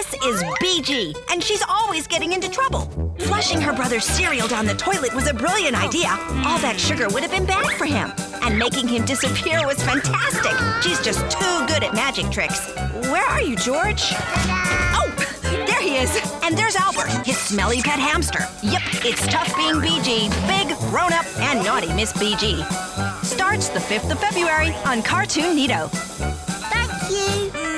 This is BG, and she's always getting into trouble. Flushing her brother's cereal down the toilet was a brilliant idea. All that sugar would have been bad for him. And making him disappear was fantastic. She's just too good at magic tricks. Where are you, George? Oh, there he is. And there's Albert, his smelly pet hamster. Yep, it's tough being BG. Big, grown-up, and naughty Miss BG. Starts the 5th of February on Cartoon Neato. Thank you.